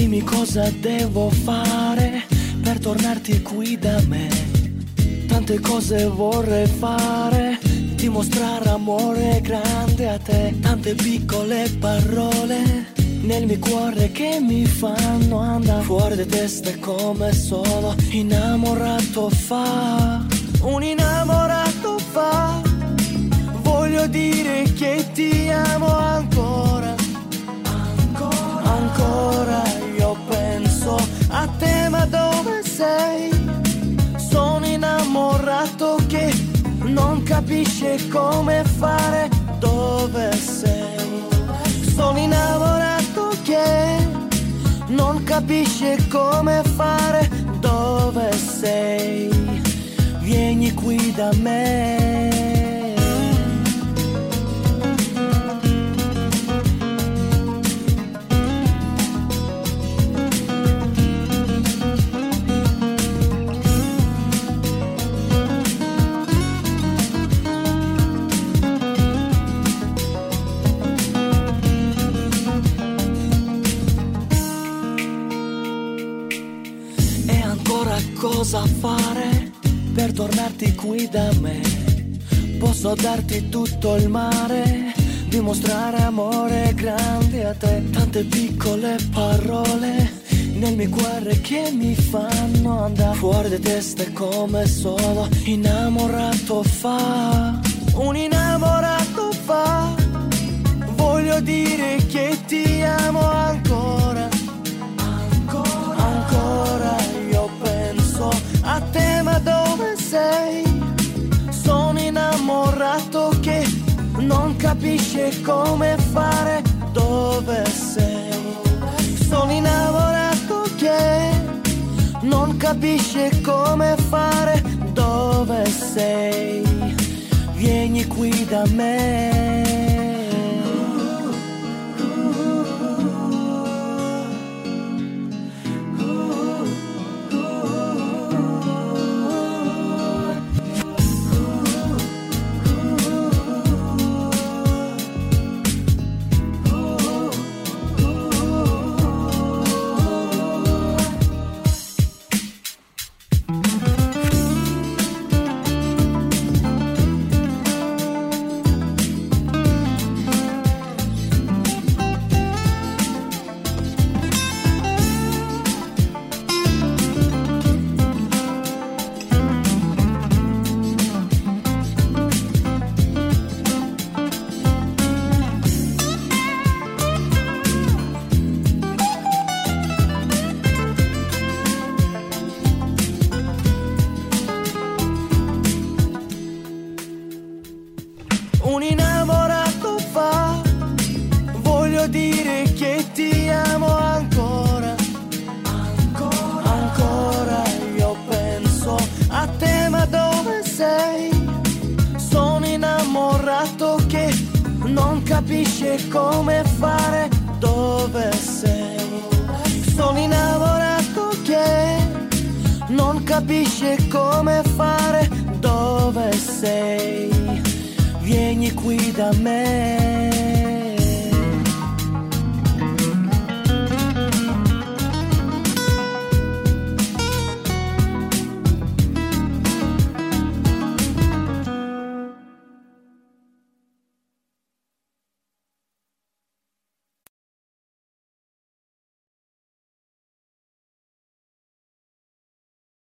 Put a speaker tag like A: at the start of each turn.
A: Dimmi cosa devo fare per tornarti qui da me. Tante cose vorrei fare, dimostrare amore grande a te. Tante piccole parole nel mio cuore che mi fanno andare fuori di testa come solo innamorato fa. Un innamorato fa. Voglio dire che ti amo ancora. Ancora io penso a te, ma dove sei? Sono innamorato che non capisce come fare. Dove sei? Sono innamorato che non capisce come fare. Dove sei? Vieni qui da me. Cosa fare per tornarti qui da me? Posso darti tutto il mare, dimostrare amore grande a te. Tante piccole parole nel mio cuore che mi fanno andare fuori di testa come solo innamorato fa. Un innamorato fa. Voglio dire che ti amo ancora. Ancora io penso a te, ma dove sei? Sono innamorato che non capisce come fare. Dove sei? Sono innamorato che non capisce come fare. Dove sei? Vieni qui da me. Un innamorato fa. Voglio dire che ti amo ancora. Ancora io penso a te, ma dove sei? Sono innamorato che non capisce come fare. Dove sei? Sono innamorato che non capisce come fare. Dove sei? Vieni qui da me.